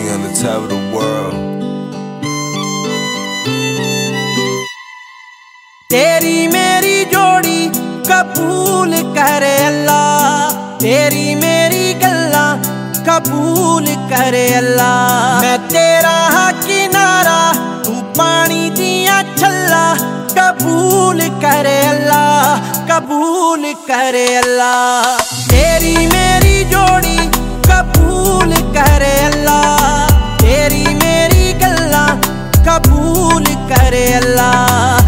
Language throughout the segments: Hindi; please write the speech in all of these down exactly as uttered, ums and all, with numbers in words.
be on the top of the world. तेरी मेरी जोड़ी कबूल करे अल्लाह, तेरी मेरी गल्ला कबूल करे अल्लाह। मैं तेरा हाँ किनारा, तू पानी दिया छल्ला, कबूल करे अल्लाह, कबूल करे अल्लाह। तेरी मेरी जोड़ी कबूल करे अल्लाह, तेरी मेरी गल्ला कबूल करे अल्लाह।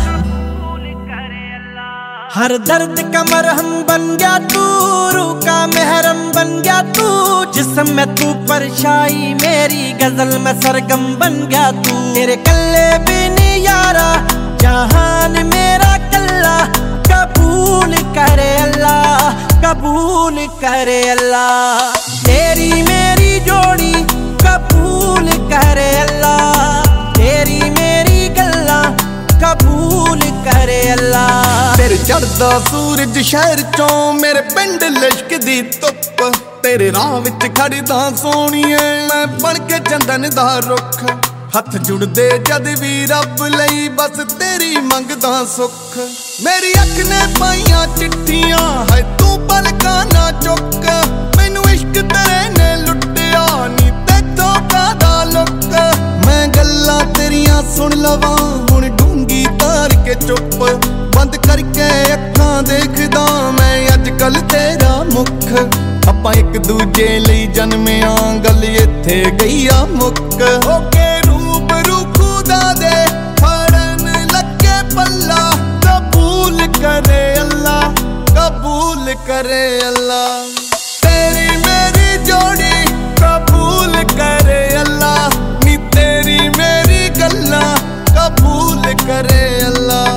हर दर्द का मरहम बन गया तू, रूह का महरम बन गया तू, जिस्म में तू परछाई मेरी गजल में सरगम बन गया तू। तेरे कल्ले भी नहीं यारा, जहान मेरा कल्ला, कबूल करे अल्लाह, कबूल करे अल्लाह। तेरी मेरी जोड़ी कबूल करे अल्लाह, तेरी मेरी गल्ला कबूल करे अल्लाह। तेरे चढ़दा सूरज शहर चों मेरे पिंड लिशकदी धुप, तेरे राह विच खड़दा सोहणीए मैं बन के चंदन दा रुख। हथ जुड़दे जद भी रब लई बस तेरी मंगदा सुख। मेरी अख ने पाइयां चिट्ठियां है तू पलकां ना चुक, मैनू इश्क तेरे ने लुटिया नी तैथों कादा लुक। मैं गल्लां तेरियां सुन लवां हुण डूंगी तार के चुप, बंद करके अखां देखदा मैं अजकल तेरा मुख। आपां एक दूजे लई जन्मिया गल इत्थे गई आ मुक। ओके रूबरू खुदा दे फड़न लगे पल्ला, कबूल करे अल्लाह, कबूल करे अल्लाह। तेरी मेरी जोड़ी कबूल करे अल्लाह, नी तेरी मेरी गल्ला कबूल करे अल्लाह।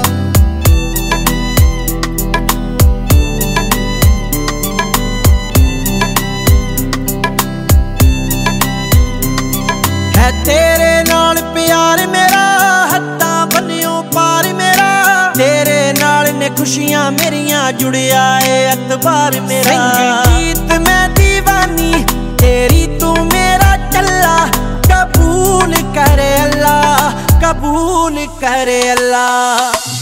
है तेरे नाल प्यार मेरा, हत्ता बनियो पार मेरा, तेरे नाल ने खुशियां मेरियां जुड़िया है अतबार मेरा। संगीत में दीवानी तेरी तू मेरा चल्ला, कबूल करे अल्लाह, कबूल करे अल्लाह।